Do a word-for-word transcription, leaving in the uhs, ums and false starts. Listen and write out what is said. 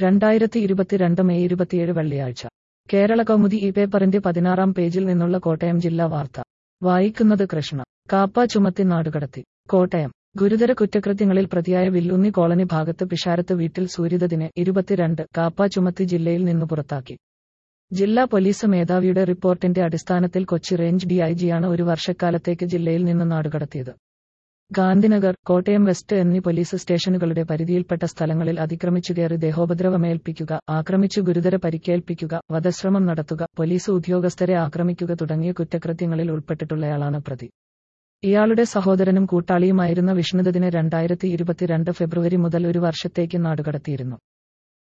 രണ്ടായിരത്തി ഇരുപത്തിരണ്ട് മെയ് ഇരുപത്തിയേഴ് വെള്ളിയാഴ്ച കേരള കൗമുദി ഈ പേപ്പറിന്റെ പതിനാറാം പേജിൽ നിന്നുള്ള കോട്ടയം ജില്ലാ വാർത്ത വായിക്കുന്നത് കൃഷ്ണ. കാപ്പ ചുമത്തി നാടുകടത്തി. കോട്ടയം. ഗുരുതര കുറ്റകൃത്യങ്ങളിൽ പ്രതിയായ വില്ലുന്നി കോളനി ഭാഗത്ത് പിഷാരത്ത് വീട്ടിൽ സൂര്യദത്തിനെ ഇരുപത്തിരണ്ട് കാപ്പ ചുമത്തി ജില്ലയിൽ നിന്ന് പുറത്താക്കി. ജില്ലാ പോലീസ് മേധാവിയുടെ റിപ്പോർട്ടിന്റെ അടിസ്ഥാനത്തിൽ കൊച്ചി റേഞ്ച് ഡിഐജിയാണ് ഒരു വർഷക്കാലത്തേക്ക് ജില്ലയിൽ നിന്ന് നാടുകടത്തിയത്. ഗാന്ധിനഗർ, കോട്ടയം വെസ്റ്റ് എന്നീ പോലീസ് സ്റ്റേഷനുകളുടെ പരിധിയിൽപ്പെട്ട സ്ഥലങ്ങളിൽ അതിക്രമിച്ചുകയറി ദേഹോപദ്രവമേൽപ്പിക്കുക, ആക്രമിച്ചു ഗുരുതര പരിക്കേൽപ്പിക്കുക, വധശ്രമം നടത്തുക, പോലീസ് ഉദ്യോഗസ്ഥരെ ആക്രമിക്കുക തുടങ്ങിയ കുറ്റകൃത്യങ്ങളിൽ ഉൾപ്പെട്ടിട്ടുള്ളയാളാണ് പ്രതി. ഇയാളുടെ സഹോദരനും കൂട്ടാളിയുമായിരുന്ന വിഷ്ണുദത്തിനെ രണ്ടായിരത്തി ഇരുപത്തിരണ്ട് ഫെബ്രുവരി മുതൽ ഒരു വർഷത്തേക്ക് നാടുകടത്തിയിരുന്നു.